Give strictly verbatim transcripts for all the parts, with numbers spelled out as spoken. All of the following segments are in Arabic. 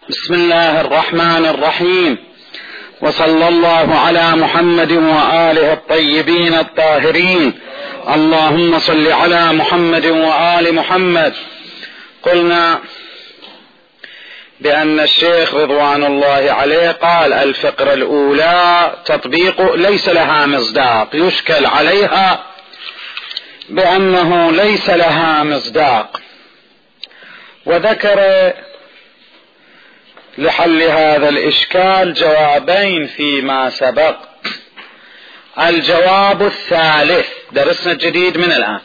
بسم الله الرحمن الرحيم، وصلى الله على محمد وآله الطيبين الطاهرين. اللهم صل على محمد وآل محمد. قلنا بأن الشيخ رضوان الله عليه قال الفقرة الأولى تطبيق ليس لها مصداق، يشكل عليها بأنه ليس لها مصداق، وذكر لحل هذا الإشكال جوابين فيما سبق. الجواب الثالث، درسنا الجديد من الآن.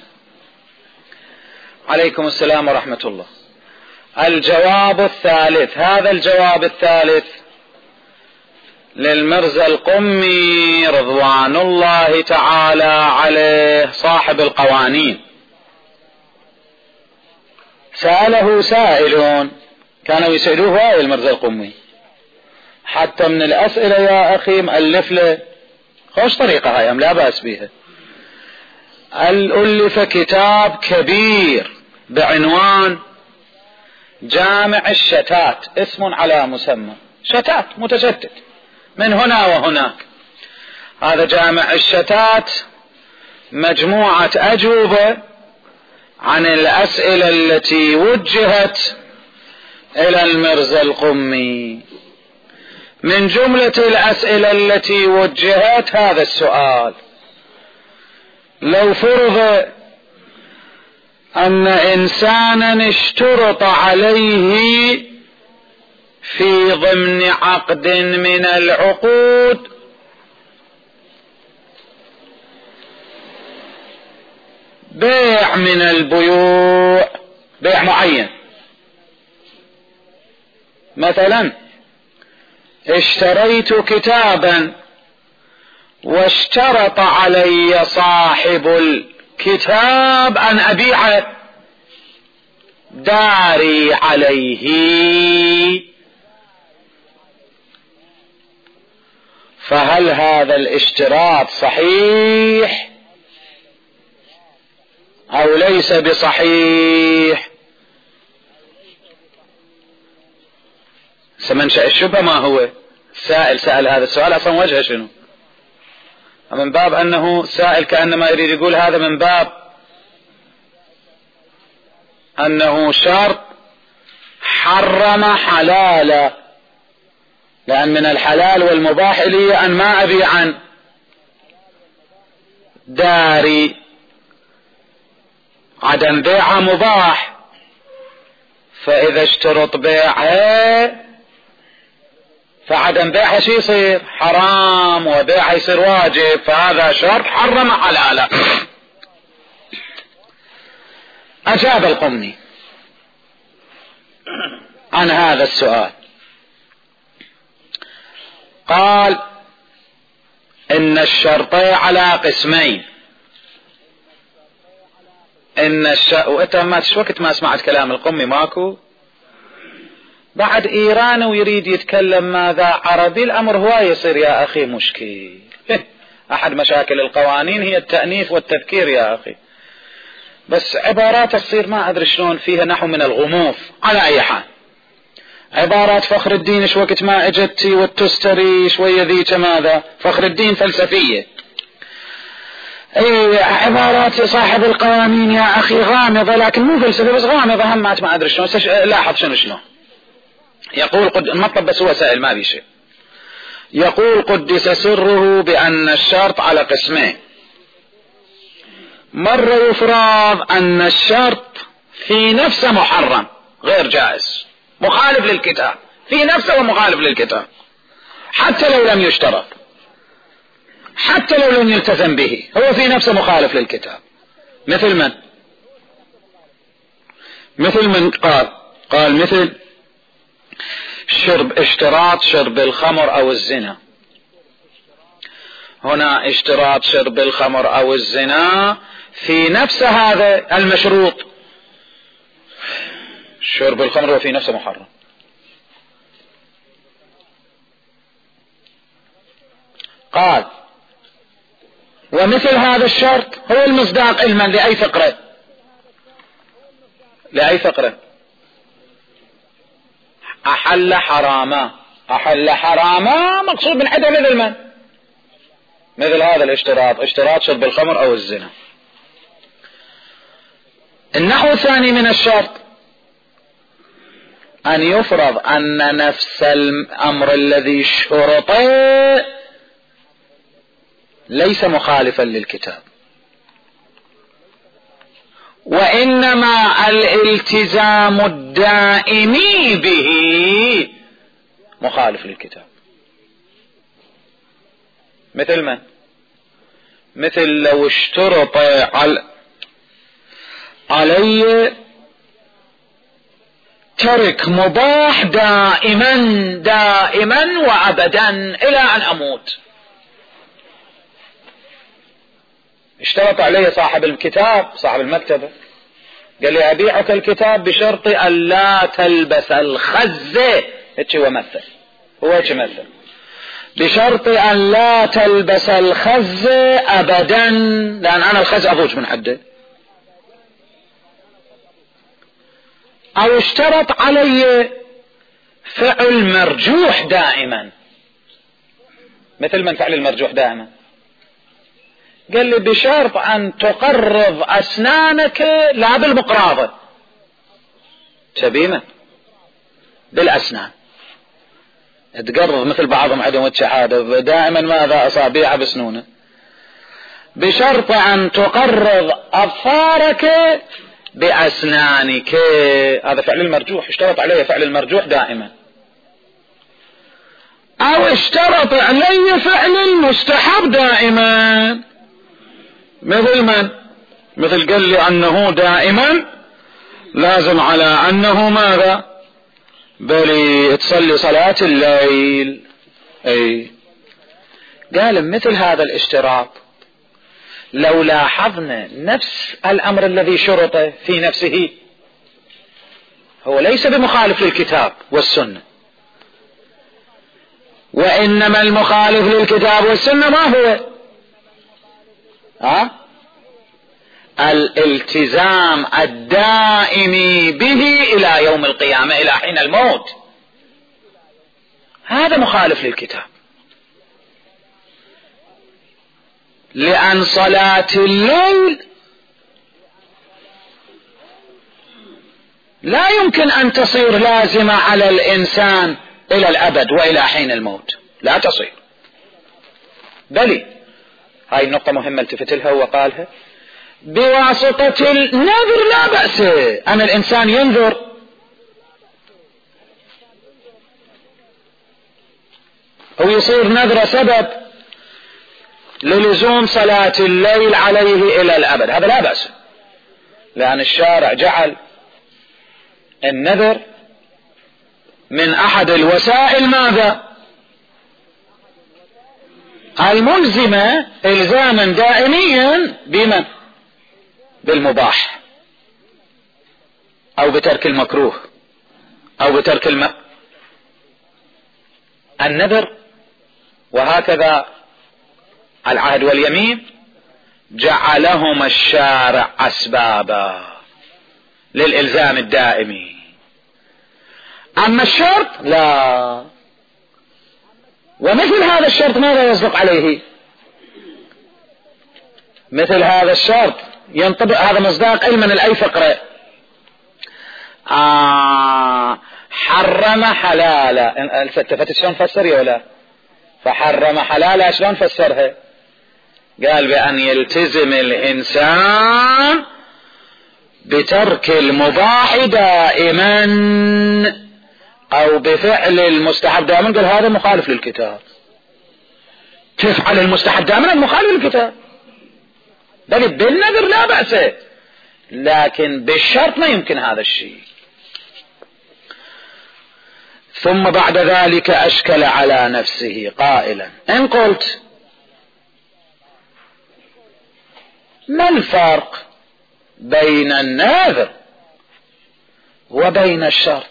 عليكم السلام ورحمة الله. الجواب الثالث، هذا الجواب الثالث للمرزا القمي رضوان الله تعالى عليه صاحب القوانين. سأله سائلون، كانوا يسألوه هاي المرزا القمي، حتى من الأسئلة يا أخي مؤلف له خوش طريقة هاي، لا بأس بها. ألف كتاب كبير بعنوان جامع الشتات، اسم على مسمى، شتات متشتت من هنا وهناك. هذا جامع الشتات مجموعة أجوبة عن الأسئلة التي وجهت إلى المرزا القمي. من جملة الأسئلة التي وجهت هذا السؤال: لو فرض أن إنسانا اشترط عليه في ضمن عقد من العقود بيع من البيوع، بيع معين، مثلا اشتريت كتابا واشترط علي صاحب الكتاب أن أبيع داري عليه، فهل هذا الاشتراط صحيح أو ليس بصحيح؟ منشأ الشبهة ما هو؟ السائل سأل هذا السؤال أصلا وجهه شنو؟ من باب أنه سائل كأنما يريد يقول هذا من باب أنه شرط حرم حلالا، لأن من الحلال والمباح لي أن ما أبيع عن داري، عدم بيعها مباح، فإذا اشترط بيعها فعدم بيعها شي يصير حرام وبيعها يصير واجب، فهذا شرط حرم حلالا. أجاب القمي عن هذا السؤال، قال إن الشرط على قسمين. إن الشرط، وإنت ما وقت ما سمعت كلام القمي ماكو بعد إيران ويريد يتكلم ماذا عربي، الأمر هو يصير يا أخي مشكل. أحد مشاكل القوانين هي التأنيف والتذكير يا أخي، بس عبارات تصير ما أدري شلون فيها نحو من الغموض. على أي حال، عبارات فخر الدين شو وقت ما اجتي والتستري شوية ذيك ماذا فخر الدين فلسفية، اي عبارات صاحب القوانين يا أخي غامضة، لكن مو فلسفة بس غامضة همات ما أدري شلون. لاحظ شنو شلون يقول قد... المطلب بس هو سائل ما بي شيء. يقول قدس سره بأن الشرط على قسمين: مرة يفرض أن الشرط في نفسه محرم غير جائز مخالف للكتاب، في نفسه ومخالف للكتاب حتى لو لم يشترط، حتى لو لم يلتزم به، هو في نفسه مخالف للكتاب. مثل من؟ مثل من قال قال مثل شرب اشتراط شرب الخمر أو الزنا. هنا اشتراط شرب الخمر أو الزنا في نفس هذا المشروط، شرب الخمر وفي نفسه محرم. قال ومثل هذا الشرط هو المصداق علما لأي فقرة لأي فقرة أحل حراما، أحل حراما مقصود من حده مثل من؟ مثل هذا الاشتراط، اشتراط شرب الخمر أو الزنا. النحو الثاني من الشرط أن يفرض أن نفس الأمر الذي شرط ليس مخالفا للكتاب، وإنما الالتزام الدائم به مخالف للكتاب. مثل من؟ مثل لو اشترط علي ترك مباح دائما دائما وأبدا إلى أن أموت. اشترط علي صاحب الكتاب، صاحب المكتبة، قال لي أبيعك الكتاب بشرط أن لا تلبس الخز. هيك هو مثل، هو هيك مثل، بشرط أن لا تلبس الخز أبدا، لأن أنا الخز أضوج من حده. أو اشترط علي فعل مرجوح دائما. مثل من فعل المرجوح دائما؟ قال لي بشرط أن تقرض أسنانك لا بالمقراضة، تبينه بالأسنان، تقرض مثل بعضهم عندهم الشهادة دائما ماذا أصابيع بسنونه، بشرط أن تقرض أظفارك بأسنانك. هذا فعل المرجوح، اشترط عليه فعل المرجوح دائما. أو اشترط علي فعل المستحب دائما. مثل من؟ مثل قال لي أنه دائما لازم على أنه ماذا؟ بل تصلي صلاة الليل. أي قال مثل هذا الاشتراط لو لاحظنا نفس الأمر الذي شرط في نفسه هو ليس بمخالف للكتاب والسنة، وإنما المخالف للكتاب والسنة ما هو؟ ها؟ الالتزام الدائم به إلى يوم القيامة، إلى حين الموت. هذا مخالف للكتاب، لأن صلاة الليل لا يمكن أن تصير لازمة على الإنسان إلى الأبد وإلى حين الموت، لا تصير. بل هاي النقطة مهمة التفت لها وقالها بواسطة النذر لا بأس أن الإنسان ينذر أو يصير نذر سبب للزوم صلاة الليل عليه إلى الأبد، هذا لا بأس، لأن الشارع جعل النذر من أحد الوسائل ماذا؟ الملزمة إلزاما دائميا بمن؟ بالمباح أو بترك المكروه أو بترك الم... النذر. وهكذا العهد واليمين جعلهما الشارع أسبابا للإلزام الدائمي. أما الشرط لا. ومثل هذا الشرط ماذا يصدق عليه؟ مثل هذا الشرط ينطبق، هذا مصداق أي من الأي فقرة؟ آه حرم حلالا. التفت شلون فسر يا ولا؟ فحرم حلالا شلون فسرها؟ قال بأن يلتزم الإنسان بترك المباح دائما أو بفعل المستحب دائما. قال هذا مخالف للكتاب. تفعل المستحب دائما مخالف للكتاب. بل بالنذر لا بأس، لكن بالشرط ما يمكن هذا الشيء. ثم بعد ذلك أشكل على نفسه قائلا إن قلت ما الفرق بين النذر وبين الشرط؟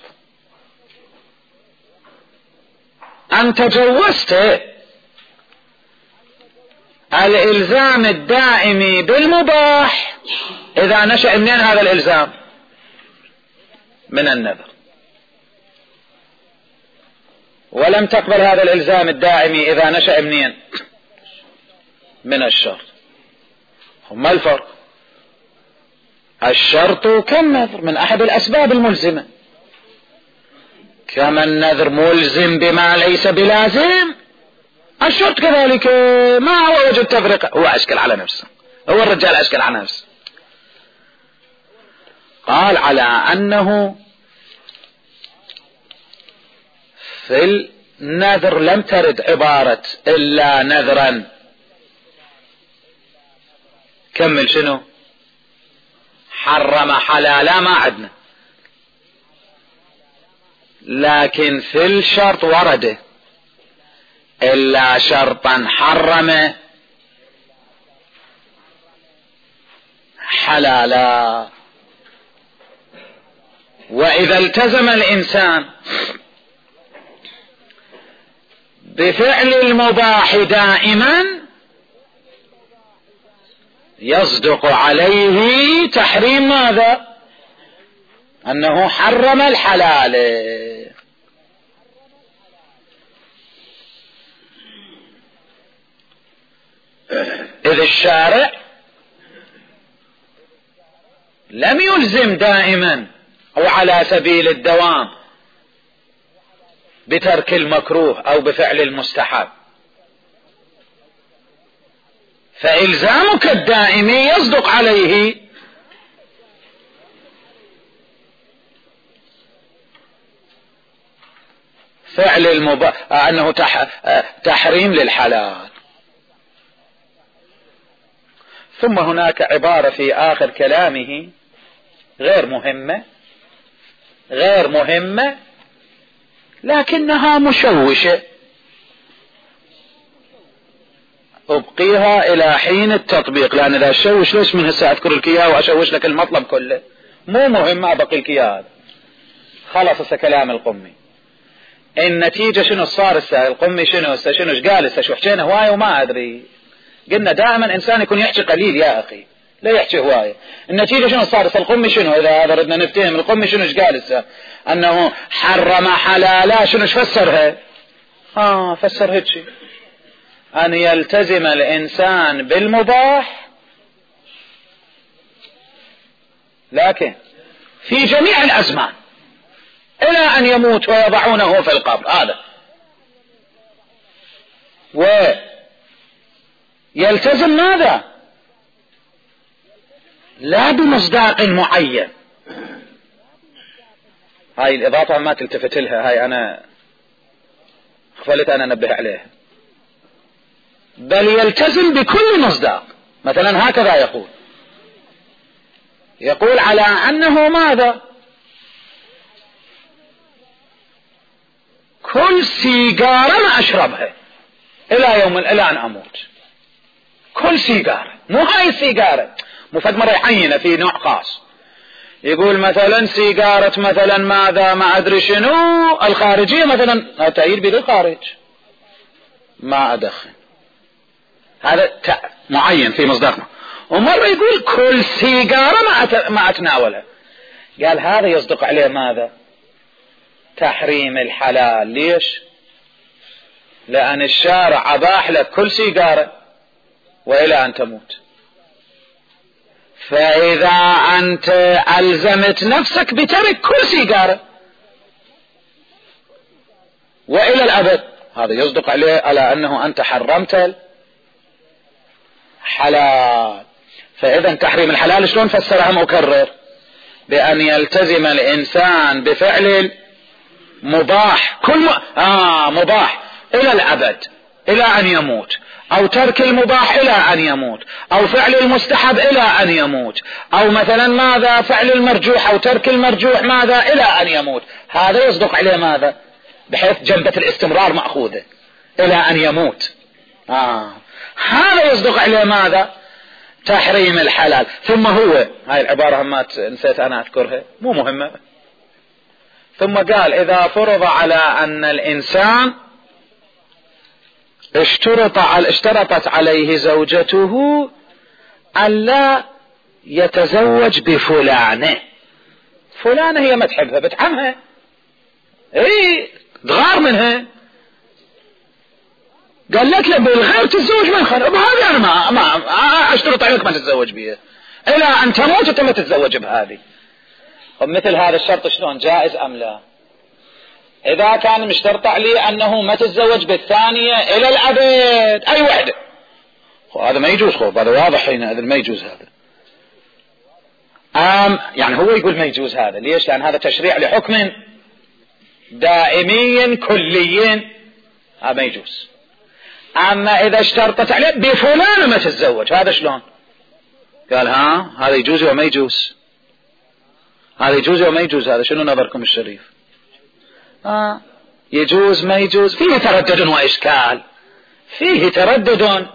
أنت جوزت الإلزام الدائم بالمباح، إذا نشأ منين هذا الإلزام؟ من النذر. ولم تقبل هذا الإلزام الدائمي إذا نشأ منين؟ من الشرط. ما الفرق؟ الشرط كالنذر من أحد الأسباب الملزمة، كما النذر ملزم بما ليس بلازم، الشرط كذلك. ما هو وجه التفرقة؟ هو أشكل على نفسه، هو الرجال أشكل على نفسه. قال على أنه في النذر لم ترد عبارة إلا نذرا. كمل شنو؟ حرم حلالا ما عدنا، لكن في الشرط ورده إلا شرطا حرم حلالا. وإذا التزم الإنسان بفعل المباح دائما يصدق عليه تحريم ماذا؟ أنه حرم الحلال. إذ الشارع لم يلزم دائما أو على سبيل الدوام بترك المكروه أو بفعل المستحب، فإلزامك الدائمي يصدق عليه فعل المباح، أنه تح... تحريم للحلال. ثم هناك عبارة في آخر كلامه غير مهمة غير مهمة لكنها مشوشة، أبقيها إلى حين التطبيق، لأن إذا أشوش ليش من هسه أذكر لك إياه وأشوش لك المطلب كله؟ مو مهم، أبقي لك إياه. خلص هسه كلام القمي. النتيجة شنو صار هسه؟ القمي شنو هسه؟ شنو ايش قال هسه؟ شو حكينا هواية وما أدري. قلنا دائما إنسان يكون يحكي قليل يا أخي، لا يحكي هواية. النتيجة شنو صار هسه؟ القمي شنو؟ إذا هذا ردنا نفتهم القمي شنو ايش قال هسه؟ أنه حرم حلالا. شنو ايش فسرها؟ آه فسر هيك شيء، أن يلتزم الإنسان بالمباح لكن في جميع الأزمان إلى أن يموت ويضعونه في القبر. هذا ويلتزم ماذا؟ لا بمصداق معين. هاي الإضافة ما تلتفت لها، هاي أنا خفلت أنا أنبه عليها. بل يلتزم بكل مصداق. مثلا هكذا يقول يقول على أنه ماذا؟ كل سيجارة ما أشربها إلى يوم إلى أن أموت. كل سيجارة، مو هاي السيجارة، مو فد مرة يحينه في نوع خاص. يقول مثلا سيجارة مثلا ماذا ما أدري شنو الخارجية مثلا تأييد بيد الخارج ما أدخن. هذا معين في مصدرنا. ومرة يقول كل سيجارة ما ما أتناولها. قال هذا يصدق عليه ماذا؟ تحريم الحلال. ليش؟ لأن الشارع أباح لك كل سيجارة وإلى أن تموت. فإذا أنت ألزمت نفسك بترك كل سيجارة وإلى الأبد، هذا يصدق عليه على أنه أنت حرمت الحلال. فإذا تحريم الحلال شلون فسرها مكرر؟ بأن يلتزم الإنسان بفعل مباح كل م... آه مباح إلى الأبد إلى أن يموت، أو ترك المباح إلى أن يموت، أو فعل المستحب إلى أن يموت، أو مثلا ماذا فعل المرجوح أو ترك المرجوح ماذا إلى أن يموت. هذا يصدق عليه ماذا؟ بحيث جنبة الاستمرار مأخوذة إلى أن يموت. آه. هذا يصدق عليه ماذا؟ تحريم الحلال. ثم هو هاي العبارة هم نسيت أنا أذكرها مو مهمة. ثم قال إذا فرض على أن الإنسان اشترط على اشترطت عليه زوجته ألا يتزوج بفلانة. فلانة هي ما تحبها بتعمها، اي تغار منها، قالت له بالغير تتزوج من خلق، بهذه انا ما ما اشترط عليك ما تتزوج بها الى ان تموت ثم تتزوج بهذه. مثل هذا الشرط شلون جائز ام لا؟ اذا كان مشترط عليه انه ما تتزوج بالثانية الى الابد اي وحدة، هذا ما يجوز، خوف هذا واضح هنا، هذا ما يجوز هذا. ام يعني هو يقول ما يجوز هذا، ليش؟ لان هذا تشريع لحكم دائمي كلي، هذا ما يجوز. اما اذا اشترطت عليه بفلان ما تتزوج، هذا شلون؟ قال ها هذا يجوز وما يجوز، هذا يجوز وما يجوز، هذا شنو نظركم الشريف؟ آه يجوز ما يجوز، فيه تردد وإشكال، فيه تردد.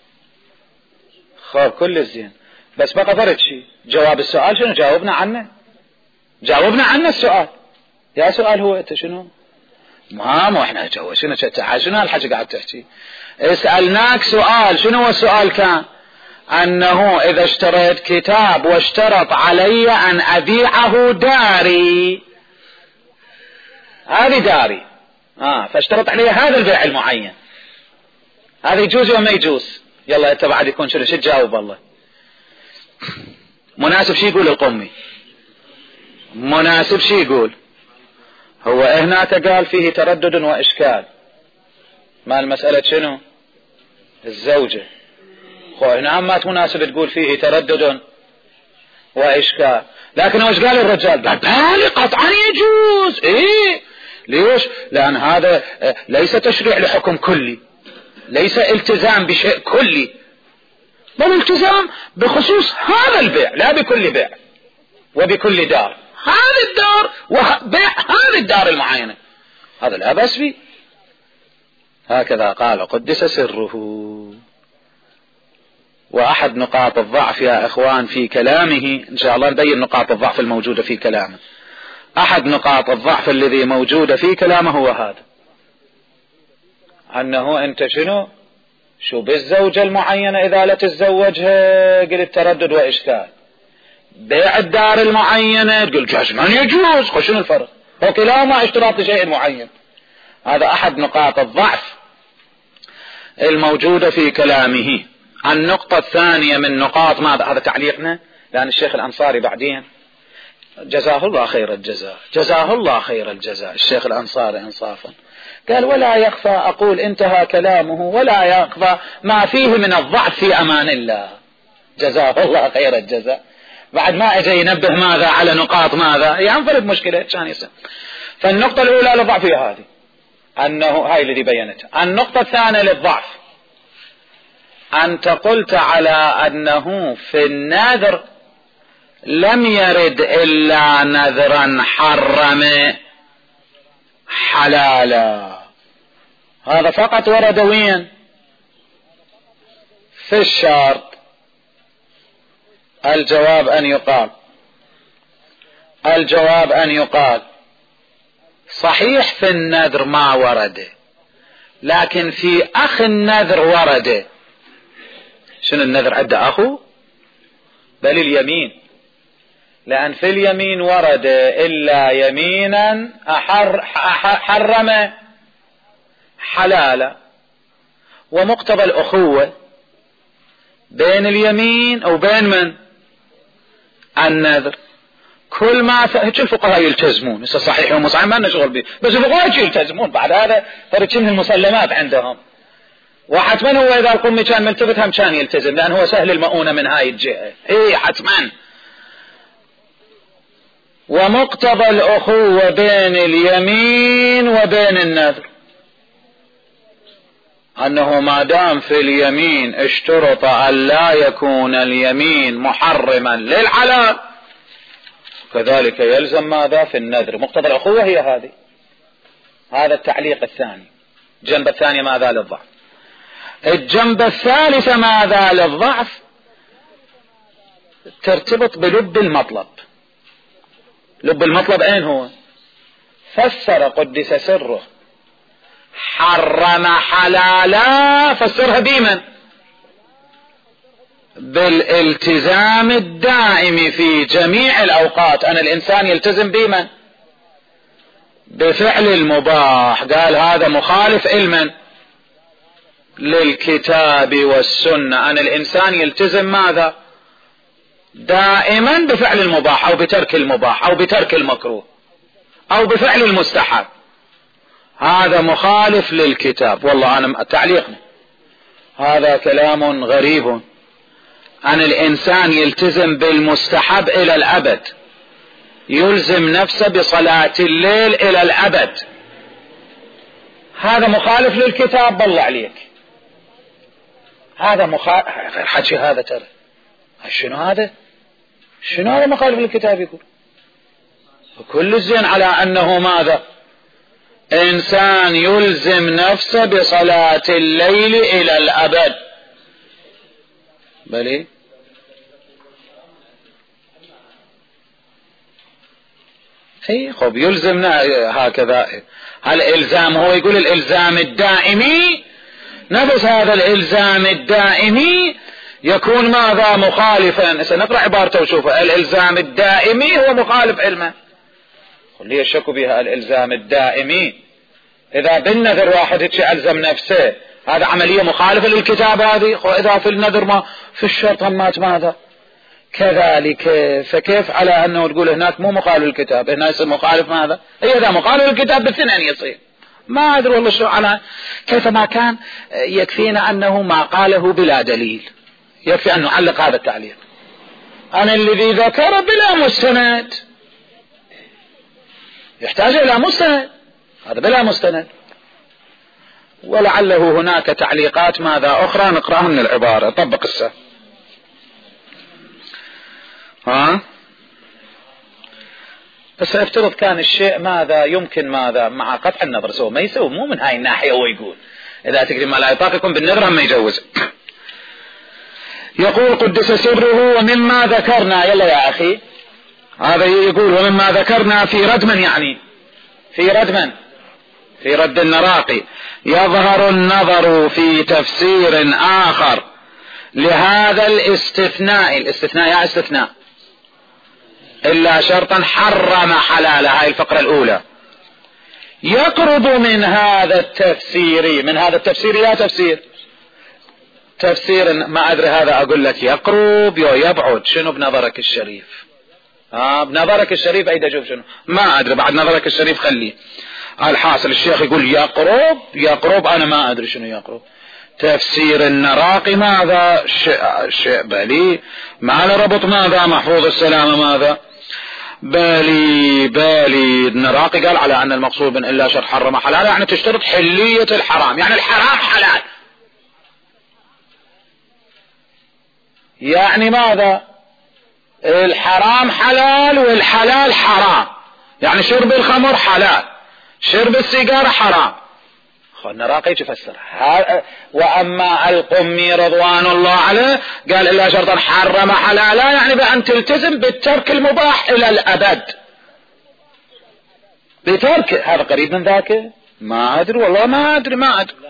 خاب كل الزين، بس بقى فرد شيء، جواب السؤال شنو؟ جاوبنا عنه، جاوبنا عنه السؤال. يا سؤال هو انت شنو؟ ما مو احنا جوا شنو شنو هالحاجة قاعد تحكي؟ اسألناك سؤال، شنو هو السؤال؟ كان انه اذا اشتريت كتاب واشترط علي ان ابيعه داري، هذه داري اه فاشترط علي هذا البيع المعين، هذا يجوز وما يجوز؟ يلا انت بعد يكون شنو؟ شو تجاوب؟ والله مناسب شي يقول القمي، مناسب شي يقول. هو هناك قال فيه تردد واشكال، ما المسألة شنو؟ الزوجة. خو هنا ما مناسب تقول فيه تردد واشكال، لكن وش قال الرجال؟ قال بالي قطعا يجوز. ايه ليش؟ لان هذا ليس تشريع لحكم كلي، ليس التزام بشيء كلي، بل التزام بخصوص هذا البيع، لا بكل بيع وبكل دار، هذا الدار وبيع هذه الدار المعينة، هذا لا بأس به. هكذا قال قدس سره. وأحد نقاط الضعف يا إخوان في كلامه، إن شاء الله نبين نقاط الضعف الموجودة في كلامه، أحد نقاط الضعف الذي موجودة في كلامه هو هذا، أنه أنت شنو شو بالزوجة المعينة إذا لا تتزوجها قلت تردد وإشكال، بيع الدار المعينة تقول جزما يجوز، خو شنو الفرق؟ وكلاهما اشتراط لشيء معين. هذا أحد نقاط الضعف الموجودة في كلامه. النقطة الثانية من نقاط ماذا؟ هذا تعليقنا، لأن الشيخ الأنصاري بعدين جزاه الله خير الجزاء، جزاه الله خير الجزاء الشيخ الأنصاري إنصافا، قال ولا يخفى، أقول انتهى كلامه، ولا يخفى ما فيه من الضعف في أمان الله، جزاه الله خير الجزاء. بعد ما اجى ينبه ماذا على نقاط ماذا ينفرد مشكلة كان يسمى. فالنقطة الأولى للضعف هي هذه، أنه هاي الذي بينتها. النقطة الثانية للضعف أنت قلت على أنه في النذر لم يرد إلا نذرا حرم حلالا، هذا فقط ورد وين؟ في الشرط. الجواب أن يقال الجواب أن يقال صحيح في النذر ما ورد، لكن في أخ النذر ورد. شنو النذر؟ عنده أخو؟ بل اليمين، لأن في اليمين ورد إلا يمينا أحر حرم حلالا، ومقتضى الأخوة بين اليمين أو بين من؟ النذر. كل ما ف... الفقهاء يلتزمون، صحيح ومصحح ما لنا شغل به، بس الفقهاء يلتزمون، بعد هذا فرق من المسلمات عندهم. وحتما هو إذا القمي كان ملتفت هم كان يلتزم، لأن هو سهل المؤونة من هاي الجهة، إيه حتما. ومقتضى الأخوة بين اليمين وبين النذر أنه ما دام في اليمين اشترط أن لا يكون اليمين محرما للحلال، كذلك يلزم ماذا في النذر. مقتضى الأخوة هي هذه. هذا التعليق الثاني. الجنب الثاني ماذا للضعف. الجنب الثالث ماذا للضعف ترتبط بلب المطلب. لب المطلب أين هو؟ فسر قدس سره حرم حلالا، فسرها بمن؟ بالالتزام الدائم في جميع الأوقات. أن الإنسان يلتزم بمن؟ بفعل المباح. قال هذا مخالف إلمن؟ للكتاب والسنة أن الإنسان يلتزم ماذا؟ دائما بفعل المباح أو بترك المباح أو بترك المكروه أو بفعل المستحب، هذا مخالف للكتاب. والله أنا تعليقنا هذا كلام غريب، أن الإنسان يلتزم بالمستحب إلى الأبد، يلزم نفسه بصلاة الليل إلى الأبد، هذا مخالف للكتاب. بالله عليك هذا مخالف، غير حكي هذا ترى. شنو هذا؟ شنو هذا مخالف للكتاب؟ يقول كل الزين على أنه ماذا؟ إنسان يلزم نفسه بصلاة الليل إلى الأبد. بلي اي خب يلزمنا هكذا. هل الإلزام هو يقول الإلزام الدائمي، نفس هذا الإلزام الدائمي يكون ماذا؟ مخالفا. سنقرأ عبارته وشوفه. الإلزام الدائمي هو مخالف علما. خليه الشك بها. الإلزام الدائمي إذا بالنذر واحد ألزم نفسه، هذا عملية مخالفة للكتاب هذه. إذا في النذر ما في الشرط همات ماذا؟ كذلك. فكيف على أنه تقول هناك مو مخالف للكتاب، هنا يصير مخالف ماذا؟ إذا مخالف للكتاب بالاثنين يصير. ما أدري والله شو على كيف ما كان. يكفينا أنه ما قاله بلا دليل، يكفي أن نعلق هذا التعليق. أنا الذي ذكر بلا مستند يحتاج إلى مستند، هذا بلا مستند. ولعله هناك تعليقات ماذا أخرى نقرأها من العبارة. طبق السه ها بس افترض كان الشيء ماذا يمكن ماذا مع قطع النظر، سوى ما يسوي مو من هاي الناحية. هو يقول إذا تكرم ما لا يطاق يكون بالنظر ما يجوز. يقول قدس سره ومما ذكرنا، يلا يا أخي هذا يقول ومما ذكرنا في ردما، يعني في ردما في رد النراقي، يظهر النظر في تفسير آخر لهذا الاستثناء. الاستثناء يا استثناء إلا شرطا حرم حلاله، هاي الفقرة الأولى. يقرب من هذا التفسير، من هذا التفسير لا تفسير تفسير ما أدري هذا أقول لك يقرب يو يبعد. شنو بنظرك الشريف؟ آه بنظرك الشريف أيدا شوف شنو ما أدري بعد نظرك الشريف خليه. الحاصل الشيخ يقول يقرب يقرب، أنا ما أدري شنو يقرب. تفسير النراقي ماذا؟ شيء شيء بلي ما له ربط ماذا؟ محفوظ السلامة ماذا؟ بالي بالي النراقي قال على أن المقصود من إلا شرط حرم حلال، يعني تشترط حلية الحرام، يعني الحرام حلال، يعني ماذا؟ الحرام حلال والحلال حرام، يعني شرب الخمر حلال، شرب السيجارة حرام. النراقي تفسر. وأما القمي رضوان الله عليه قال إلا شرطا حرم حلالا، يعني بأن تلتزم بالترك المباح إلى الأبد بترك. هذا قريب من ذاك ما أدري والله ما أدري ما أدري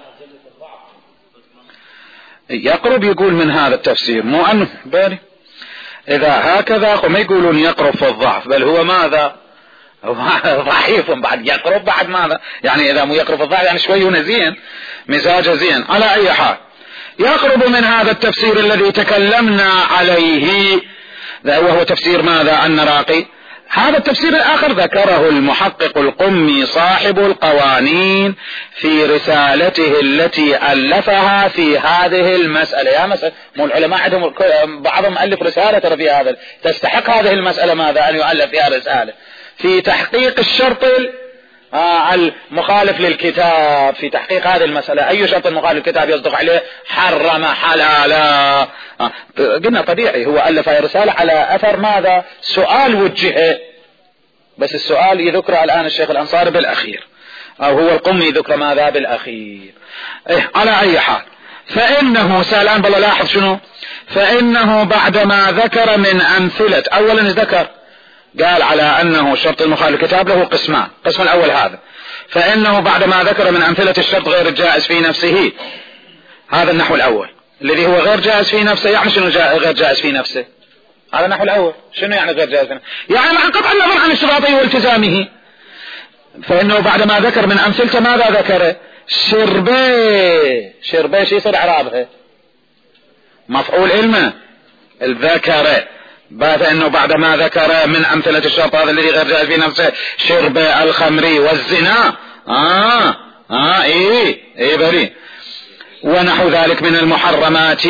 يقرب يقول من هذا التفسير، مو أنه بالي إذا هكذا وما يقولون يقرب في الضعف، بل هو ماذا؟ ضعيف بعد يقرب بعد ماذا؟ يعني إذا مو يقرب في الضعف يعني شوي هنا زين مزاجه زين. على أي حال يقرب من هذا التفسير الذي تكلمنا عليه وهو تفسير ماذا؟ النراقي. هذا التفسير الآخر ذكره المحقق القمي صاحب القوانين في رسالته التي ألفها في هذه المسألة. يا مسألة مو العلماء عندهم بعضهم ألف رسالة ترى في هذا، تستحق هذه المسألة ماذا؟ أن يؤلف فيها رسالة في تحقيق الشرط المخالف للكتاب، في تحقيق هذه المسألة. أي شرط مخالف للكتاب يصدق عليه؟ حرم حلالا. قلنا طبيعي هو ألف رسالة على أثر ماذا؟ سؤال وجهه، بس السؤال يذكر الآن الشيخ الأنصاري بالأخير، أو هو القمي يذكر ماذا؟ بالأخير. إيه على أي حال فإنه سألان بالله لاحظ شنو؟ فإنه بعدما ذكر من أمثلة، أولا ذكر قال على أنه شرط المخالف الكتاب له قسمان، قسم الأول هذا، فإنه بعدما ذكر من أمثلة الشرط غير الجائز في نفسه، هذا النحو الأول الذي هو غير جائز في نفسه. يعني شنو غير جائز في نفسه؟ هذا النحو الأول. شنو يعني غير جائز في نفسه؟ يعني مع قطع النظر عن اشتراطه والتزامه. فإنه بعدما ذكر من أمثلته ماذا ذكر؟ شربي شربي شي يصير اعرابها مفعول علمه الذكر بعد انه بعد ما ذكر من امثلة الشرط هذا الذي غير جائز في نفسه شرب الخمر والزنا اه اه ايه ايه بري ونحو ذلك من المحرمات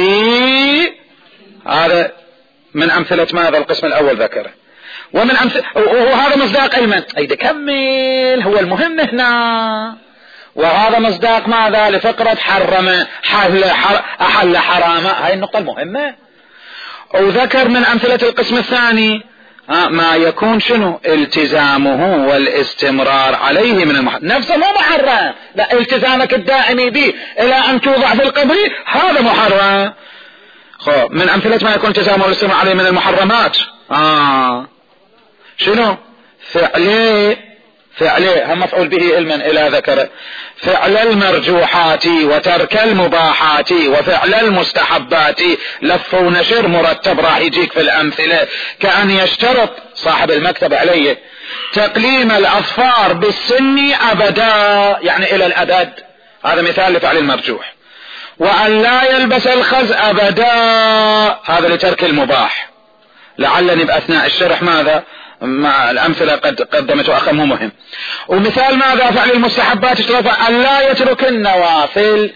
هذا من امثلة ماذا القسم الاول ذكره ومن امثلة وهذا مصداق علما ايضا كمل هو المهم هنا وهذا مصداق ماذا لفقرة حرم حل حر احل حرامه هاي النقطة المهمة وذكر من امثلة القسم الثاني ما يكون شنو التزامه والاستمرار عليه من المحرم نفسه مو محرم لا التزامك الدائمي به الى ان توضع في القبر هذا محرم خب من امثلة ما يكون التزامه والاستمرار عليه من المحرمات آه شنو فعليه فعليه هم مفعول به علما الى ذكره فعل المرجوحات وترك المباحات وفعل المستحبات لف ونشر مرتب راح يجيك في الامثلة كأن يشترط صاحب المكتب عليه تقليم الاظفار بالسن ابدا يعني الى الابد هذا مثال لفعل المرجوح وان لا يلبس الخز ابدا هذا لترك المباح لعلني باثناء الشرح ماذا مع الامثله قد قدمت واخمه مهم ومثال ماذا فعل المستحبات اشترط ان لا يترك النوافل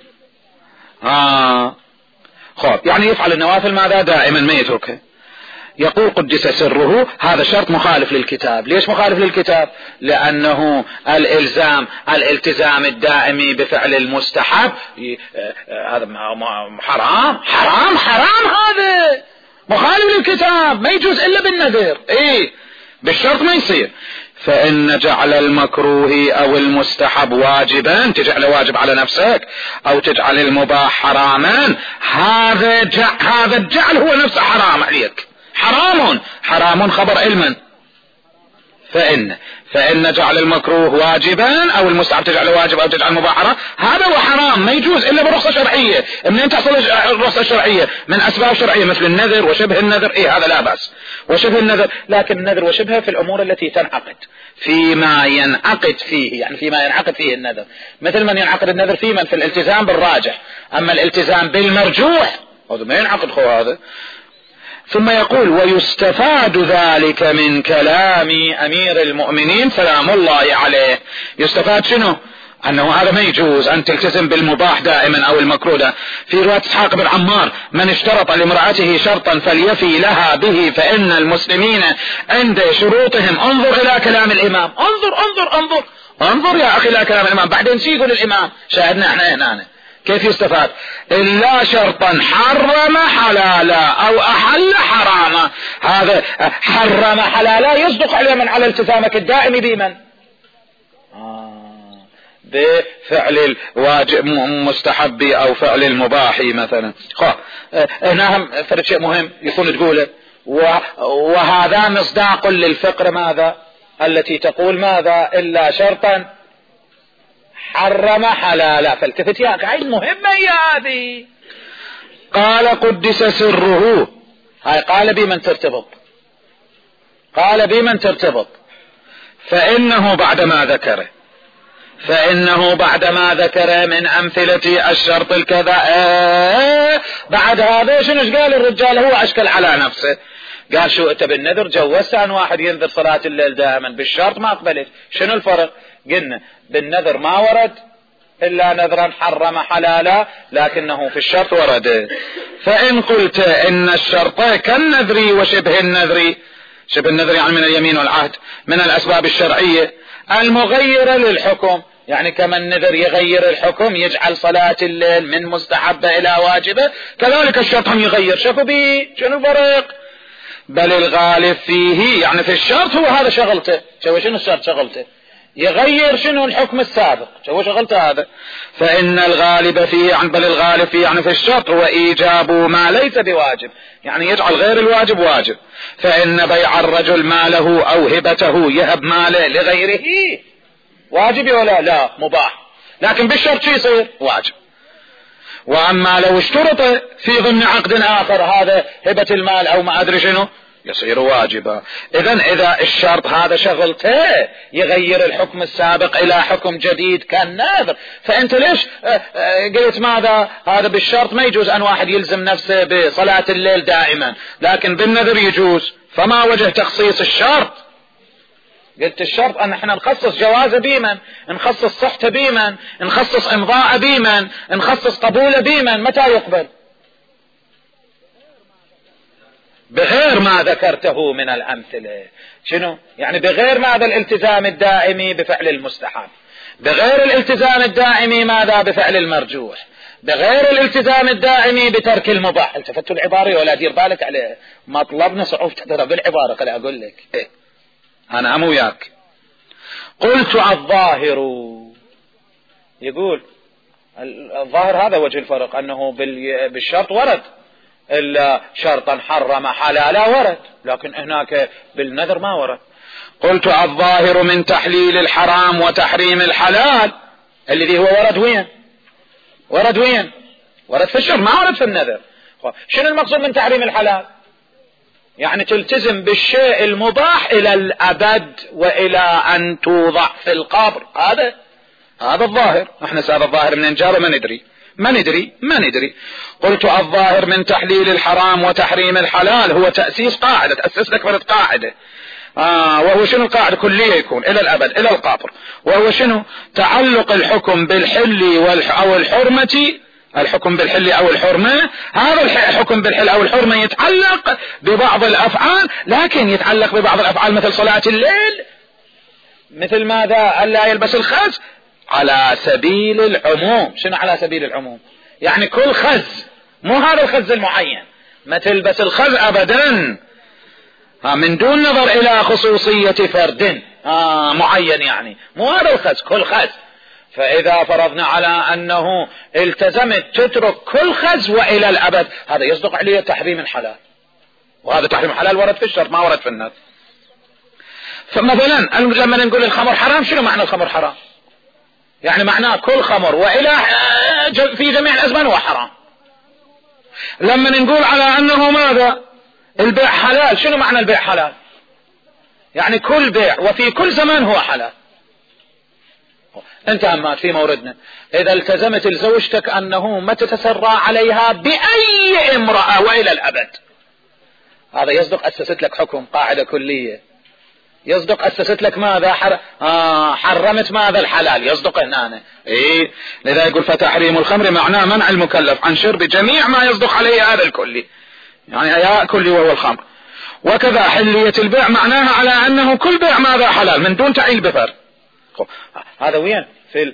اه خب يعني يفعل النوافل ماذا دائما ما يتركها يقول قدس سره هذا شرط مخالف للكتاب ليش مخالف للكتاب لانه الالزام الالتزام الدائمي بفعل المستحب هذا حرام حرام حرام هذا مخالف للكتاب ما يجوز الا بالنذر ايه بالشرط ما يصير فان جعل المكروه او المستحب واجبا تجعل واجب على نفسك او تجعل المباح حراما هذا جعل هذا الجعل هو نفسه حرام عليك حرام حرام خبر علما فإن فإن جعل المكروه واجبا او المستحب تجعله واجب او تجعل المباح حرام هذا هو حرام ما يجوز الا برخصة شرعية منين تحصل الرخصة الشرعية من اسباب شرعية مثل النذر وشبه النذر ايه هذا لا بأس وشبه النذر لكن النذر وشبهه في الامور التي تنعقد فيما ينعقد فيه يعني فيما ينعقد فيه النذر مثل من ينعقد النذر في من في الالتزام بالراجح اما الالتزام بالمرجوح هذا ما ينعقد خو هذا ثم يقول ويستفاد ذلك من كلام امير المؤمنين سلام الله عليه يستفاد شنو انه هذا ما يجوز ان تلتزم بالمباح دائما او المكروه في رواية اسحاق بن عمار من اشترط لامرأته شرطا فليفي لها به فان المسلمين عند شروطهم انظر الى كلام الامام انظر انظر انظر انظر يا اخي الى كلام الامام بعدين سيقول الامام شاهدنا احنا هنا كيف يستفاد إلا شرطا حرم حلالا أو أحل حراما هذا حرم حلالا يصدق على من على التزامك الدائم بمن آه بفعل الواجب مستحب أو فعل المباح مثلا هنا هم فرد شيء مهم يكون تقوله وهذا مصداق للفقر ماذا التي تقول ماذا إلا شرطا حرم حلالا فالتفت ياك هاي المهمة هي هذه قال قدس سره هاي قال بمن ترتبط قال بمن ترتبط فإنه بعدما ذكره فإنه بعدما ذكر من أمثلة الشرط الكذا آه بعد هذا شنو قال الرجال هو أشكل على نفسه قال شو أنت بالنذر جوزت أن واحد ينذر صلاة الليل دائما بالشرط ما أقبلت شنو الفرق قلنا بالنذر ما ورد إلا نذرا حرم حلالا لكنه في الشرط ورد فإن قلت إن الشرط كالنذر وشبه النذر شبه النذر يعني من اليمين والعهد من الأسباب الشرعية المغيرة للحكم يعني كما النذر يغير الحكم يجعل صلاة الليل من مستحبة إلى واجبة كذلك الشرط هم يغير شكو بي شنو الفرق بل الغالب فيه يعني في الشرط هو هذا شغلته شو شنو الشرط شغلته يغير شنو الحكم السابق شو شغلته هذا فإن الغالب فيه يعني بل الغالب فيه يعني في الشرط هو إيجاب ما ليس بواجب يعني يجعل غير الواجب واجب فإن بيع الرجل ماله أو هبته يهب ماله لغيره واجب ولا لا مباح لكن بالشرط شو يصير واجب وأما لو اشترط في ضمن عقد آخر هذا هبة المال أو ما أدري شنو يصير واجبا. إذن إذا الشرط هذا شغلته يغير الحكم السابق إلى حكم جديد كالنذر، فأنت ليش قلت ماذا هذا بالشرط ما يجوز أن واحد يلزم نفسه بصلاة الليل دائما، لكن بالنذر يجوز، فما وجه تخصيص الشرط؟ قلت الشرط أن احنا نخصص جواز بيمن، نخصص صحته بيمن، نخصص امضاء بيمن، نخصص قبول بيمن. متى يقبل؟ بغير ما ذكرته من الأمثلة. شنو يعني بغير ماذا؟ الالتزام الدائمي بفعل المستحب، بغير الالتزام الدائمي ماذا؟ بفعل المرجوح، بغير الالتزام الدائمي بترك المباح. التفتوا العبارة ولا دير بالك عليه، مطلبنا صعوبة ترى بالعبارة. خلي أقول لك إيه؟ أنا أم وياك. قلت الظاهر، يقول الظاهر هذا وجه الفرق، أنه بالشرط ورد إلا شرطا حرم حلالا ورد، لكن هناك بالنذر ما ورد. قلت الظاهر من تحليل الحرام وتحريم الحلال الذي هو ورد وين؟ ورد وين؟ ورد في الشرط، ما ورد في النذر. شنو المقصود من تحريم الحلال؟ يعني تلتزم بالشيء المباح إلى الأبد وإلى أن توضع في القبر. هذا هذا الظاهر. احنا هذا الظاهر من انجاره ما ندري ما ندري ما ندري قلت الظاهر من تحليل الحرام وتحريم الحلال هو تأسيس قاعدة، تأسس لك فرد قاعدة. آه وهو شنو القاعدة؟ كلية يكون إلى الأبد إلى القبر. وهو شنو؟ تعلق الحكم بالحل والح أو الحرمة، الحكم بالحل أو الحرمة. هذا الحكم بالحل أو الحرمة يتعلق ببعض الأفعال، لكن يتعلق ببعض الأفعال مثل صلاة الليل، مثل ماذا؟ ألا يلبس الخز، على سبيل العموم. شنو على سبيل العموم؟ يعني كل خز، مو هذا الخز المعين، ما تلبس الخز أبدا، ها من دون نظر إلى خصوصية فرد آه معين، يعني مو هذا الخز، كل خز. فإذا فرضنا على أنه التزمت تترك كل خز وإلى الأبد، هذا يصدق عليه تحريم الحلال، وهذا تحريم الحلال ورد في الشرط ما ورد في النذر. فمثلا لما نقول الخمر حرام، شنو معنى الخمر حرام؟ يعني معناه كل خمر وإلى في جميع الأزمان هو حرام. لما نقول على أنه ماذا؟ البيع حلال، شنو معنى البيع حلال؟ يعني كل بيع وفي كل زمان هو حلال. انت أما في موردنا إذا التزمت لزوجتك أنه ما تتسرى عليها بأي امرأة وإلى الأبد، هذا يصدق أسست لك حكم قاعدة كلية، يصدق أسست لك ماذا؟ حر... آه حرمت ماذا؟ الحلال. يصدق هنا إيه؟ لذا يقول فتحريم الخمر معناه منع المكلف عن شرب جميع ما يصدق عليه هذا الكلي، يعني يا كلي وهو الخمر. وكذا حلية البيع معناها على أنه كل بيع ماذا؟ حلال من دون تعيل بفر. هذا وين؟ في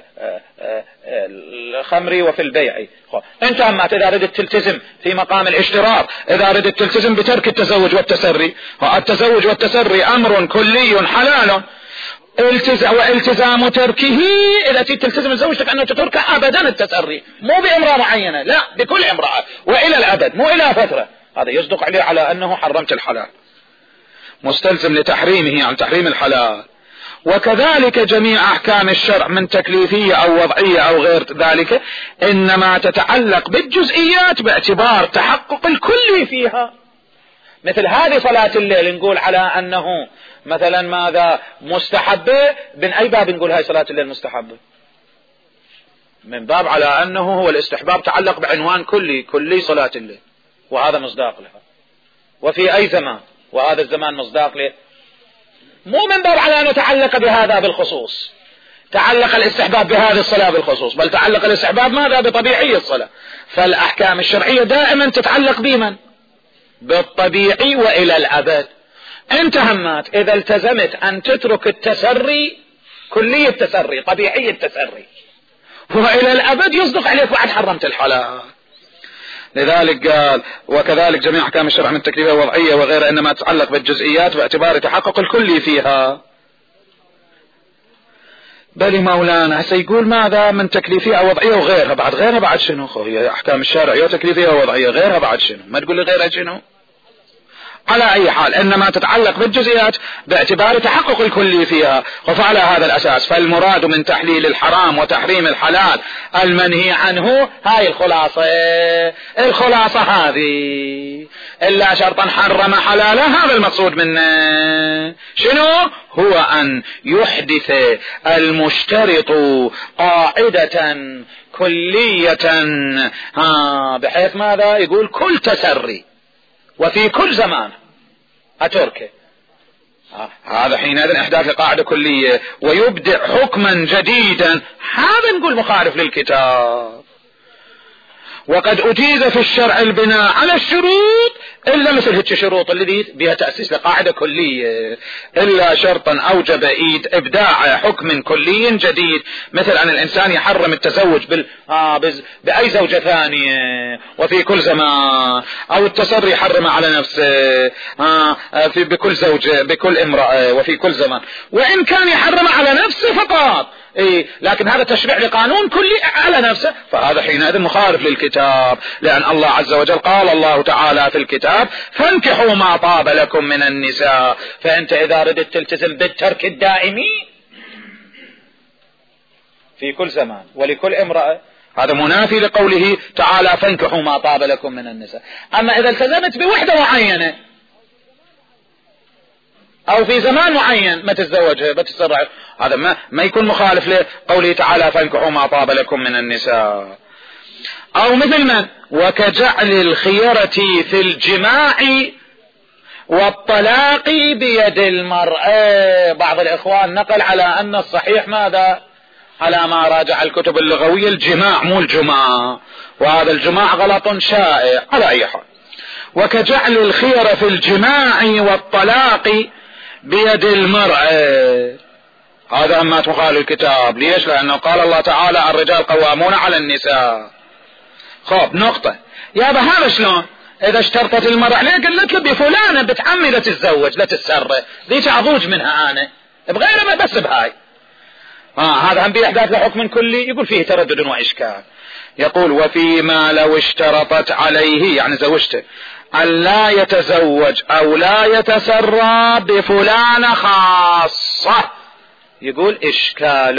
الخمر وفي البيع. انت اما اذا ردت تلتزم في مقام الاشتراط، اذا ردت تلتزم بترك التزوج والتسري، التزوج والتسري امر كلي حلال، والتزام تركه اذا تلتزم زوجتك انه تترك ابدا التسري، مو بامرأة معينة، لا بكل امرأة والى الابد، مو الى فترة، هذا يصدق عليه على انه حرمت الحلال، مستلزم لتحريمه عن تحريم الحلال. وكذلك جميع أحكام الشرع من تكليفية أو وضعية أو غير ذلك إنما تتعلق بالجزئيات باعتبار تحقق الكل فيها. مثل هذه صلاة الليل نقول على أنه مثلا ماذا؟ مستحبة. من أي باب نقول هاي صلاة الليل مستحبة؟ من باب على أنه هو الاستحباب تعلق بعنوان كلي، كلي صلاة الليل، وهذا مصداق لها. وفي أي زمان، وهذا الزمان مصداق له، مو من باب على أن تعلق بهذا بالخصوص، تعلق الاستحباب بهذه الصلاة بالخصوص، بل تعلق الاستحباب ماذا؟ بطبيعي الصلاة. فالأحكام الشرعية دائما تتعلق بمن؟ بالطبيعي وإلى الأبد. انت همات إذا التزمت أن تترك التسري، كلي التسري، طبيعي التسري، وإلى الأبد يصدق عليك بعد حرمت الحلال. لذلك قال وكذلك جميع أحكام الشرع من تكليفية وضعية وغير إنما تتعلق بالجزئيات باعتبار تحقق الكلي فيها. بل مولانا سيقول ماذا؟ من تكليفية وضعية وغيرها، بعد غيرها بعد شنو؟ هي أحكام الشرع يا تكليفية ووضعية، غيرها بعد شنو؟ ما تقول لي غيرها شنو؟ على أي حال إنما تتعلق بالجزئيات باعتبار تحقق الكلي فيها. وفعلى هذا الأساس فالمراد من تحليل الحرام وتحريم الحلال المنهي عنه هاي الخلاصة. الخلاصة هذه إلا شرطا حرم حلاله، هذا المقصود منه. شنو هو؟ أن يحدث المشترط قاعدة كلية ها بحيث ماذا؟ يقول كل تسري وفي كل زمان أتركه. هذا حينئذ إحداث قاعدة كلية ويبدع حكما جديدا، هذا نقول مخالف للكتاب. وقد أجيز في الشرع البناء على الشروط إلا مثل هيك الشروط الذي بها تأسيس لقاعدة كلية، إلا شرطا أوجب إيد إبداع حكم كلي جديد، مثل أن الإنسان يحرم التزوج بال... آه بز... بأي زوجة ثانية وفي كل زمان، أو التسري يحرم على نفسه آه في بكل زوجة بكل امرأة وفي كل زمان، وإن كان يحرم على نفسه فقط إيه، لكن هذا تشريع لقانون كلي على نفسه، فهذا حينئذ مخالف للكتاب، لأن الله عز وجل قال الله تعالى في الكتاب فانكحوا ما طاب لكم من النساء. فأنت إذا ردت تلتزم بالترك الدائمي في كل زمان ولكل امرأة، هذا منافي لقوله تعالى فانكحوا ما طاب لكم من النساء. أما إذا التزمت بوحدة معينة أو في زمان معين ما تتزوجها ما تتسرع، هذا ما, ما يكون مخالف لقوله تعالى فانكحوا ما طاب لكم من النساء. أو مثل من وكجعل الخيرة في الجماع والطلاق بيد المرأة. بعض الإخوان نقل على أن الصحيح ماذا؟ على ما راجع الكتب اللغوية الجماع مو الجماع، وهذا الجماع غلط شائع. على أي حال وكجعل الخيرة في الجماع والطلاق بيد المرأة، هذا ما تخالف الكتاب. ليش؟ لأنه قال الله تعالى الرجال قوامون على النساء. خب نقطة يا هذا شلون؟ إذا اشترطت المرأة ليه قلت له بفلانة بتعمي لا تتزوج لا تتسرى، ذيك أضوج منها أنا بغير ما بس بهاي آه هذا هم بإحداث لحكم كلي يقول فيه تردد وإشكال. يقول وفيما لو اشترطت عليه يعني زوجته أن لا يتزوج أو لا يتسرى بفلانة خاصة، يقول إشكال.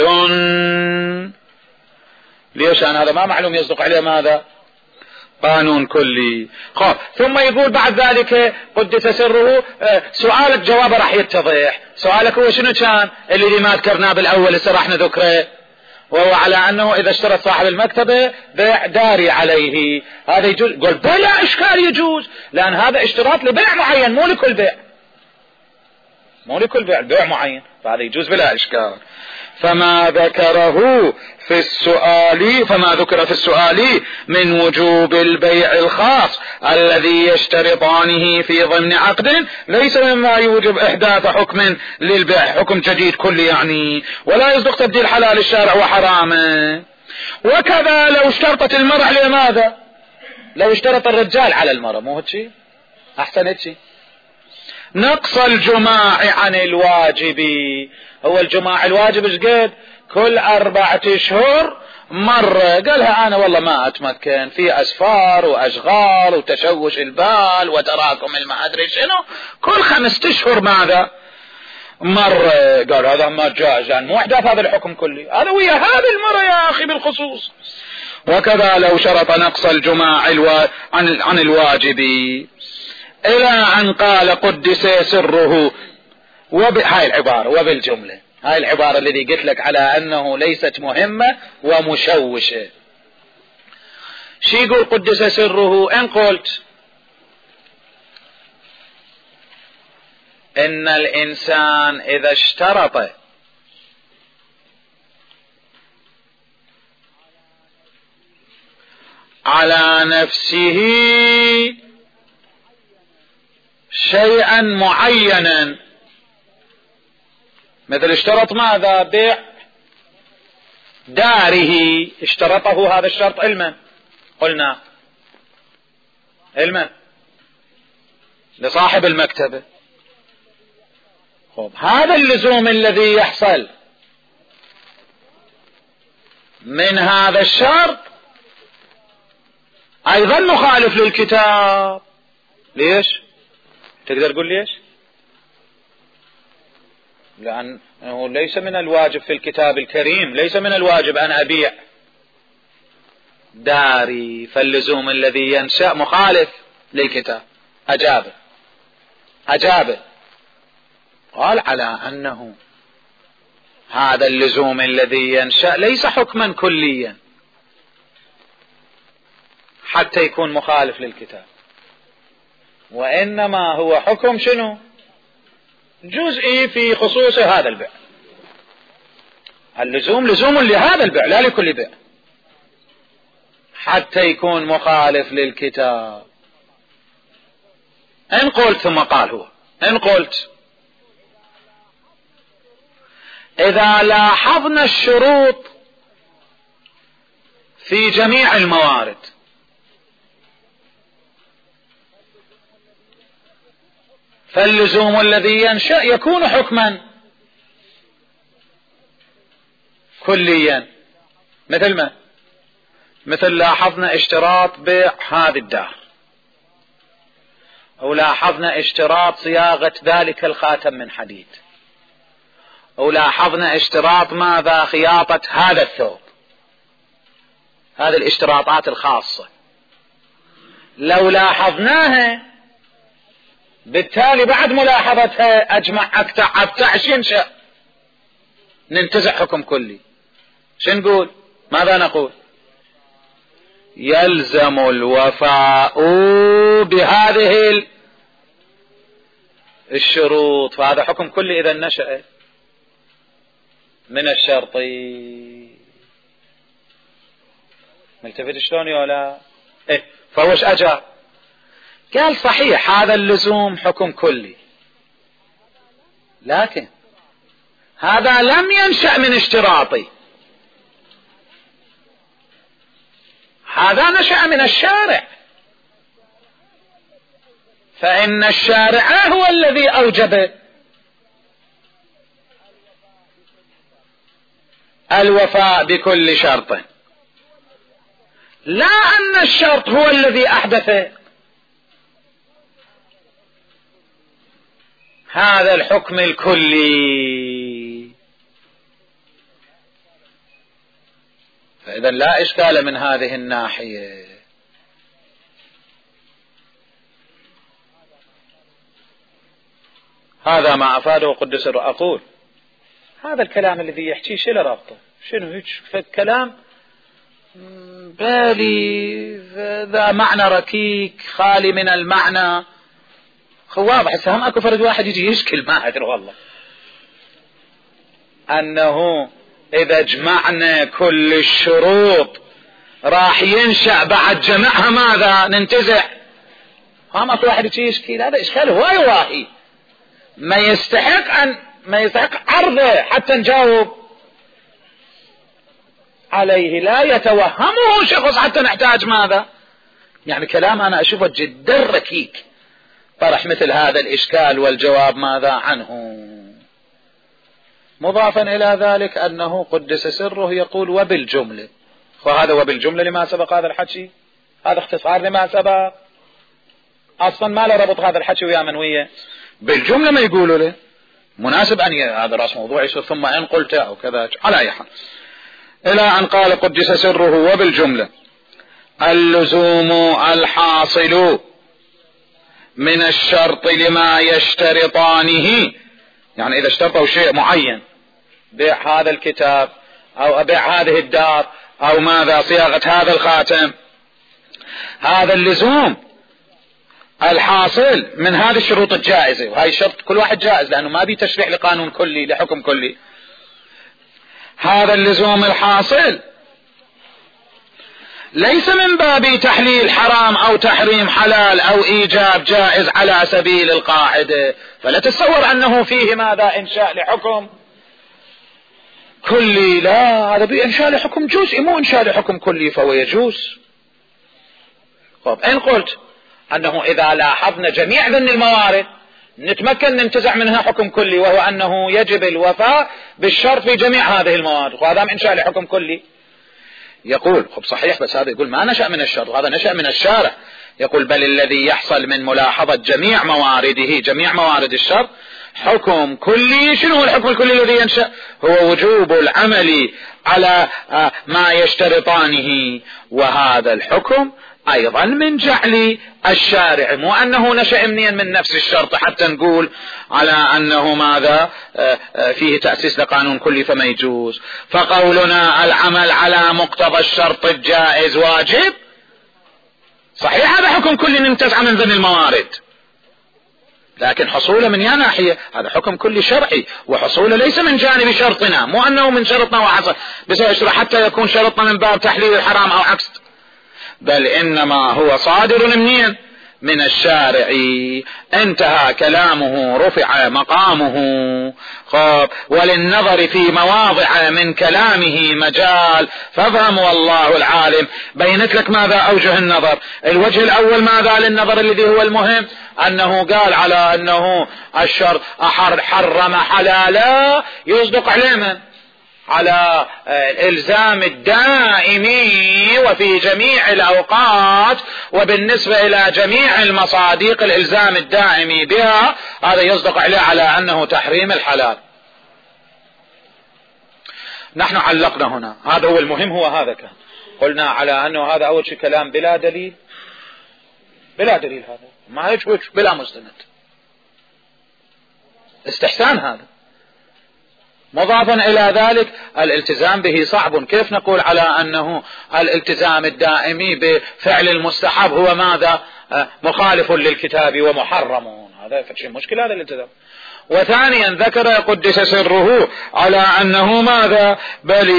ليش؟ أنا هذا ما معلوم يصدق عليه ماذا؟ قانون كلي. خب ثم يقول بعد ذلك قدس سره سؤالك جوابه راح يتضح. سؤالك هو شنو كان اللي ما ذكرناه بالأول هسه راح نذكره، وهو على أنه إذا اشترط صاحب المكتبة بيع داري عليه هذا يجوز. قل بلا إشكال يجوز، لأن هذا اشتراط لبيع معين مو لكل بيع، مو لكل بيع بيع معين، فهذا يجوز بلا إشكال. فما ذكره في السؤال فما ذكر في السؤال من وجوب البيع الخاص الذي يشترطانه في ضمن عقد ليس مما يوجب إحداث حكم للبيع حكم جديد كلي يعني، ولا يصدق تبديل حلال الشارع وحرامه. وكذا لو اشترطت المرأة لماذا؟ لو اشترط الرجال على المرأة مو هالشي أحسن هالشي نقص الجماع عن الواجب. هو الجماع الواجب ايش قد؟ كل أربعة أشهر مرة. قالها أنا والله ما أتمكن في أسفار وأشغال وتشوش البال وتراكم ما أدري شنو، كل خمسة أشهر ماذا؟ مرة. قال هذا ما جاز يعني مو إحداث هذا الحكم كله، هذا ويا هذه المرة يا أخي بالخصوص. وكذا لو شرط نقص الجماع الوا... عن... عن الواجب إلى أن قال قدس سره وب... هاي العبارة وبالجملة هاي العبارة الذي قلت لك على أنه ليست مهمة ومشوشة. شي يقول قدس سره؟ إن قلت إن الإنسان إذا اشترط على نفسه شيئا معينا، مثل اشترط ماذا؟ بيع داره، اشترطه هذا الشرط علما، قلنا علما لصاحب المكتبة. خب هذا اللزوم الذي يحصل من هذا الشرط أيضا مخالف للكتاب. ليش؟ تقدر تقول ليش؟ لأنه ليس من الواجب في الكتاب الكريم، ليس من الواجب أن أبيع داري، فاللزوم الذي ينشأ مخالف للكتاب. أجابه أجابه قال على أنه هذا اللزوم الذي ينشأ ليس حكما كليا حتى يكون مخالف للكتاب، وإنما هو حكم شنو؟ جزئي في خصوص هذا البيع. اللزوم لزوم لهذا البيع لا لكل بيع حتى يكون مخالف للكتاب. إن قلت، ثم قال هو إن قلت إذا لاحظنا الشروط في جميع الموارد فاللزوم الذي ينشأ يكون حكما كليا. مثل ما مثل لاحظنا اشتراط بيع هذه الدار، أو لاحظنا اشتراط صياغة ذلك الخاتم من حديد، أو لاحظنا اشتراط ماذا؟ خياطة هذا الثوب. هذه الاشتراطات الخاصة لو لاحظناها بالتالي بعد ملاحظتها أجمع أكتع أبتعش ينشأ ننتزع حكم كلي. شو نقول؟ ماذا نقول؟ يلزم الوفاء بهذه الشروط، فهذا حكم كلي إذا نشأ من الشرطي. ملتفت شلون يا لا؟ إيه فوش أجاب؟ قال صحيح هذا اللزوم حكم كلي، لكن هذا لم ينشأ من اشتراطي، هذا نشأ من الشارع، فإن الشارع هو الذي أوجب الوفاء بكل شرط، لا أن الشرط هو الذي أحدث هذا الحكم الكلي. فإذا لا إشكال من هذه الناحية. هذا ما أفاده قدس الروح. أقول هذا الكلام الذي يحكي شو له رابطه؟ شنو هيك فالكلام بالي ذا معنى ركيك خالي من المعنى. واضح هسه هم اكو فرد واحد يجي يشكل ما ادري والله انه اذا جمعنا كل الشروط راح ينشأ بعد جمعها ماذا؟ ننتزع. هم اكو واحد يجي يشكل، هذا اشكال هواي واهي ما يستحق ان ما يستحق عرضه حتى نجاوب عليه، لا يتوهمه شخص حتى نحتاج ماذا؟ يعني كلام انا اشوفه جدا ركيك طرح مثل هذا الإشكال والجواب ماذا عنه. مضافا إلى ذلك أنه قدس سره يقول وبالجملة، وهذا وبالجملة لما سبق هذا الحكي، هذا اختصار لما سبق، أصلا ما له ربط هذا الحكي ويا منوية بالجملة ما يقولوا له مناسب أن هذا رأس موضوع يصير ثم إن قلت أو كذا على أي حال، إلى أن قال قدس سره وبالجملة اللزوم الحاصل من الشرط لما يشترطانه، يعني إذا اشترطوا شيء معين بيع هذا الكتاب أو أبيع هذه الدار أو ماذا صياغة هذا الخاتم، هذا اللزوم الحاصل من هذه الشروط الجائزة، وهي الشرط كل واحد جائز لأنه ما بي تشريع لقانون كلي لحكم كلي. هذا اللزوم الحاصل ليس من باب تحليل حرام أو تحريم حلال أو إيجاب جائز على سبيل القاعدة، فلا تتصور أنه فيه ماذا؟ إنشاء لحكم كلي، لا، هذا بإنشاء لحكم جزئي مو إنشاء لحكم كلي فهو يجوز. طب إن قلت أنه إذا لاحظنا جميع ذن الموارد نتمكن ننتزع منها حكم كلي، وهو أنه يجب الوفاء بالشرط في جميع هذه الموارد، وهذا من إنشاء لحكم كلي، يقول خب صحيح، بس هذا يقول ما نشأ من الشرط، هذا نشأ من الشارع. يقول بل الذي يحصل من ملاحظة جميع موارده، جميع موارد الشرط، حكم كلي. شنو هو الحكم الكلي الذي ينشأ؟ هو وجوب العمل على ما يشترطانه، وهذا الحكم أيضا من جعل الشارع، مو أنه نشأ منين من نفس الشرط حتى نقول على أنه ماذا فيه تأسيس لقانون كلي فما يجوز. فقولنا العمل على مقتضى الشرط الجائز واجب، صحيح هذا حكم كلي ننتزع من ذن الموارد، لكن حصوله من يا ناحية هذا حكم كلي شرعي، وحصوله ليس من جانب شرطنا، مو أنه من شرطنا وحصل بس حتى يكون شرطنا من باب تحليل الحرام أو عكس، بل إنما هو صادر منين؟ من الشارع. انتهى كلامه، رفع مقامه. خب وللنظر في مواضع من كلامه مجال، فافهم والله العالم. بينت لك ماذا أوجه النظر. الوجه الأول ماذا للنظر الذي هو المهم، أنه قال على أنه الشرط حرم حلالا يصدق عليه من؟ على الإلزام الدائمي وفي جميع الأوقات وبالنسبة إلى جميع المصادق الإلزام الدائمي بها، هذا يصدق عليه على أنه تحريم الحلال. نحن علقنا هنا، هذا هو المهم، هو هذا كان قلنا على أنه هذا أول شيء كلام بلا دليل، بلا دليل، هذا ما يجوز بلا مستند، استحسان هذا. مضافا إلى ذلك الالتزام به صعب. كيف نقول على أنه الالتزام الدائمي بفعل المستحب هو ماذا؟ مخالف للكتاب ومحرم، هذا فشي مشكلة هذا الالتزام. وثانيا ذكر قدس سره على أنه ماذا؟ بل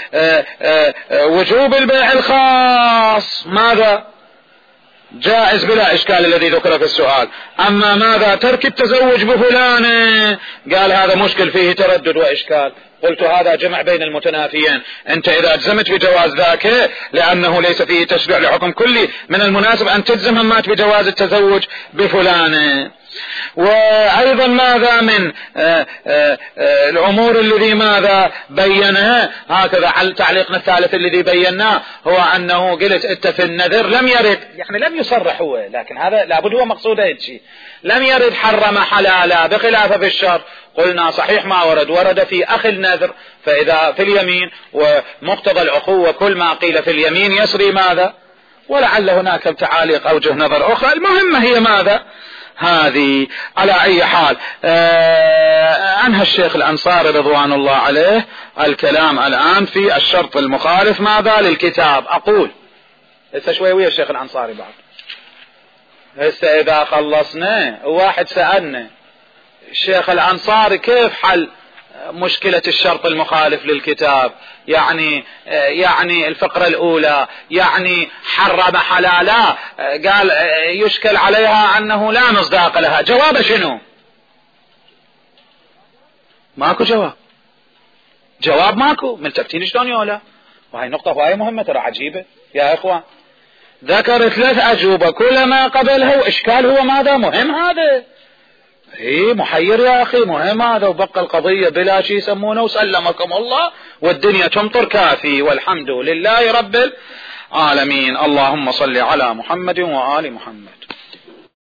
وجوب البيع الخاص ماذا؟ جائز بلا إشكال الذي ذكر في السؤال. أما ماذا؟ ترك التزوج بفلانة، قال هذا مشكل فيه تردد وإشكال. قلت هذا جمع بين المتنافيين. أنت إذا أجزمت بجواز ذاك لأنه ليس فيه تشريع لحكم كلي، من المناسب أن تجزم همات بجواز التزوج بفلانة. وأيضا ماذا من آآ آآ الأمور الذي ماذا بينها، هكذا على تعليقنا الثالث الذي بيناه هو أنه قلت أنت في النذر لم يرد، يعني لم يصرح هو، لكن هذا لابد هو مقصود هذا الشيء، لم يرد حرم حلالا بخلافه في الشر. قلنا صحيح ما ورد، ورد في أخي النذر، فإذا في اليمين ومقتضى العقوة كل ما قيل في اليمين يسري ماذا، ولعل هناك تعاليق أوجه نظر أخرى. المهمة هي ماذا؟ هذه. على أي حال أنهى الشيخ الأنصاري رضوان الله عليه الكلام الآن في الشرط المخالف ماذا للكتاب. أقول هسه شوي ويا الشيخ الأنصاري بعد، هسه إذا خلصنا واحد سألنا الشيخ الأنصاري كيف حل مشكلة الشرط المخالف للكتاب، يعني يعني الفقرة الأولى يعني حرم حلالا، قال يشكل عليها أنه لا مصداق لها. جواب شنو؟ ماكو جواب، جواب ماكو. ملتفتين شلون يولا؟ وهي نقطة وهي مهمة ترى عجيبة يا إخوان. ذكر ثلاث أجوبة كلما قبلها وإشكال هو ماذا؟ مهم هذا، ايه محير يا اخي، مهم هذا. وبقى القضية بلا شيء يسمونه وسلمكم الله والدنيا تمطر كافي، والحمد لله رب العالمين. اللهم صل على محمد وآل محمد.